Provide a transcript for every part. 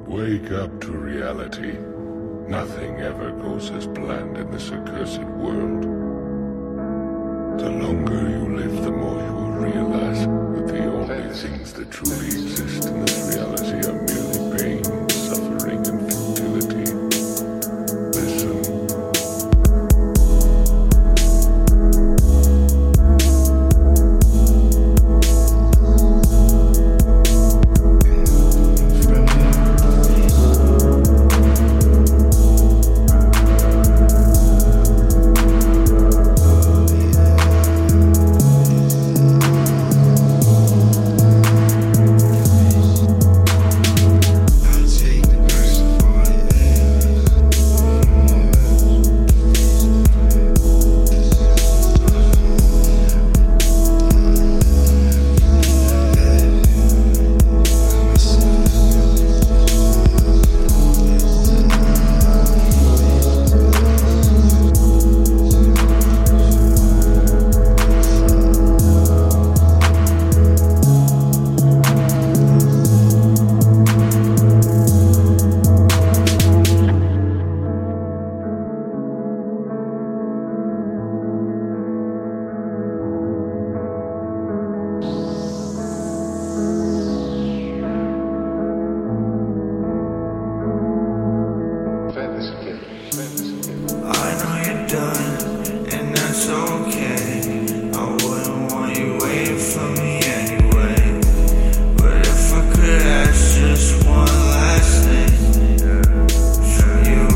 Wake up to reality. Nothing ever goes as planned in this accursed world. The longer you live, the more you will realize that the only things that truly exist in this reality are merely pain, suffering, and futility. Listen. I know you're done, and that's okay. I wouldn't want you waiting for me anyway. But if I could ask just one last thing from you,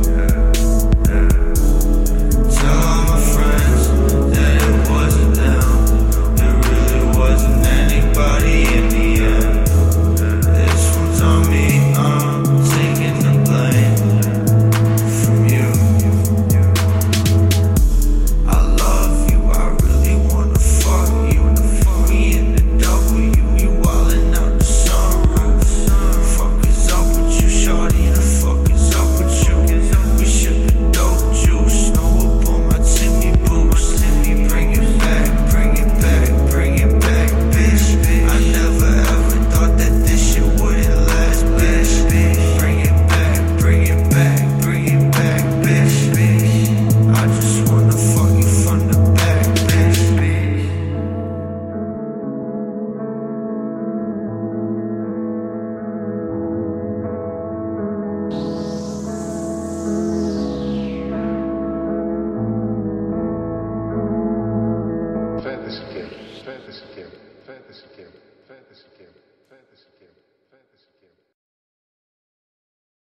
tell all my friends that it wasn't them. There really wasn't anybody in the end. This one's on me, I'm taking the blame. Fantasy Camp, Fantasy Camp, Fantasy Camp, Fantasy Camp, Fantasy Camp.